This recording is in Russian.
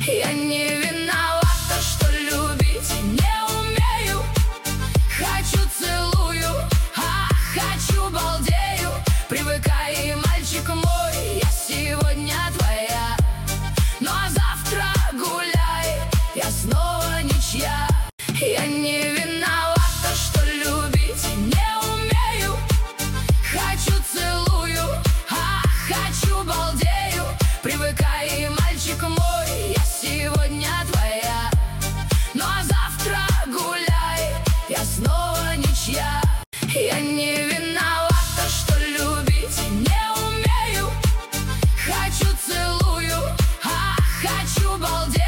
Я не виновата, что любить не умею. Хочу целую, а хочу балдею. Привыкай, мальчик мой, я сегодня твоя. Ну а завтра гуляй, я снова ничья. Я не виновата, что любить не умею. Хочу целую, а хочу балдею. Привыкай, мальчик мой, я сегодня твоя. Ну а завтра гуляй, я снова ничья. Я не виновата, что любить не умею. Хочу целую, а хочу балдею.